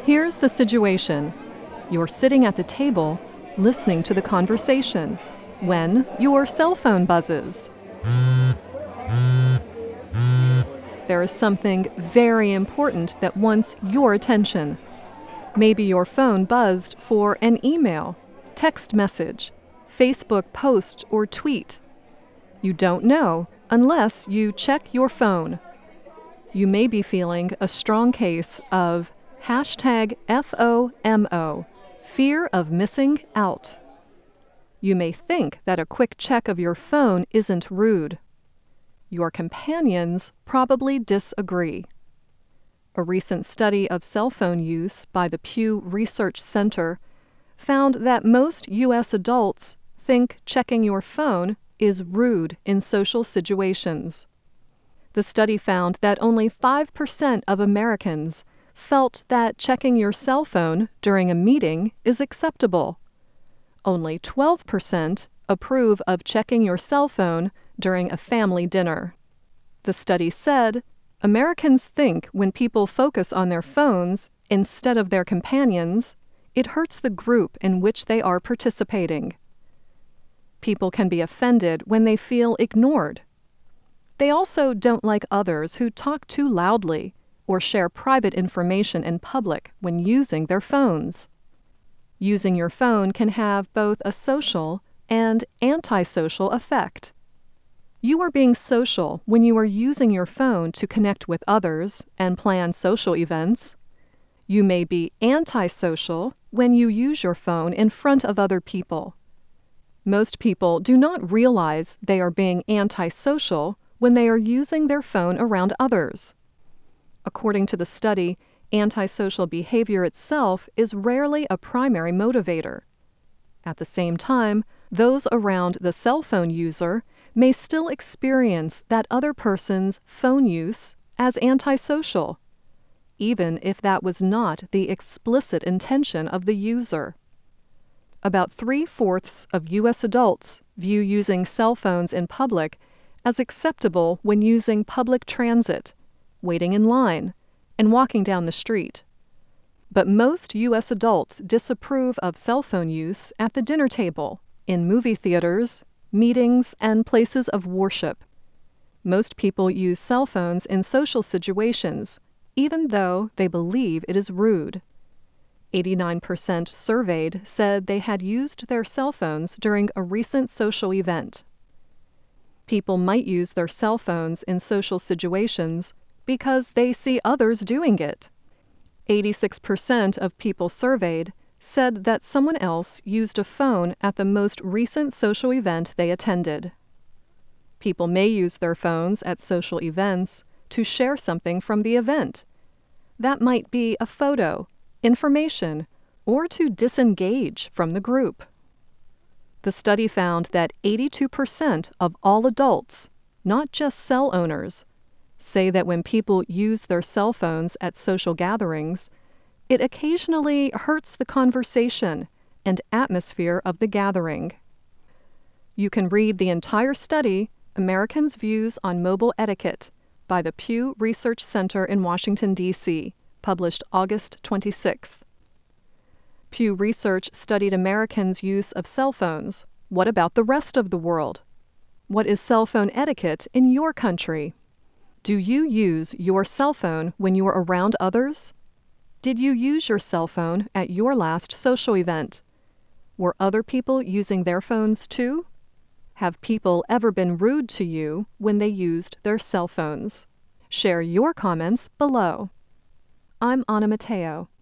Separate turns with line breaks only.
Here's the situation. You're sitting at the table, listening to the conversation, when your cell phone buzzes. There is something very important that wants your attention. Maybe your phone buzzed for an email, text message, Facebook post, or tweet. You don't know unless you check your phone. You may be feeling a strong case of #FOMO, fear of missing out. You may think that a quick check of your phone isn't rude. Your companions probably disagree. A recent study of cell phone use by the Pew Research Center found that most U.S. adults think checking your phone is rude in social situations. The study found that only 5% of Americans felt that checking your cell phone during a meeting is acceptable. Only 12% approve of checking your cell phone during a family dinner. The study said, Americans think when people focus on their phones instead of their companions, it hurts the group in which they are participating. People can be offended when they feel ignored. They also don't like others who talk too loudly or share private information in public when using their phones. Using your phone can have both a social and antisocial effect. You are being social when you are using your phone to connect with others and plan social events. You may be antisocial when you use your phone in front of other people. Most people do not realize they are being antisocial when they are using their phone around others. According to the study, antisocial behavior itself is rarely a primary motivator. At the same time, those around the cell phone user may still experience that other person's phone use as antisocial, even if that was not the explicit intention of the user. About 3/4 of U.S. adults view using cell phones in public as acceptable when using public transit, waiting in line, and walking down the street. But most U.S. adults disapprove of cell phone use at the dinner table, in movie theaters, meetings, and places of worship. Most people use cell phones in social situations, even though they believe it is rude. 89% surveyed said they had used their cell phones during a recent social event. People might use their cell phones in social situations because they see others doing it. 86% of people surveyed said that someone else used a phone at the most recent social event they attended. People may use their phones at social events to share something from the event. That might be a photo, information, or to disengage from the group. The study found that 82% of all adults, not just cell owners, say that when people use their cell phones at social gatherings, it occasionally hurts the conversation and atmosphere of the gathering. You can read the entire study, Americans' Views on Mobile Etiquette, by the Pew Research Center in Washington, D.C., published August 26th. Pew Research studied Americans' use of cell phones. What about the rest of the world? What is cell phone etiquette in your country? Do you use your cell phone when you are around others? Did you use your cell phone at your last social event? Were other people using their phones too? Have people ever been rude to you when they used their cell phones? Share your comments below. I'm Anna Matteo.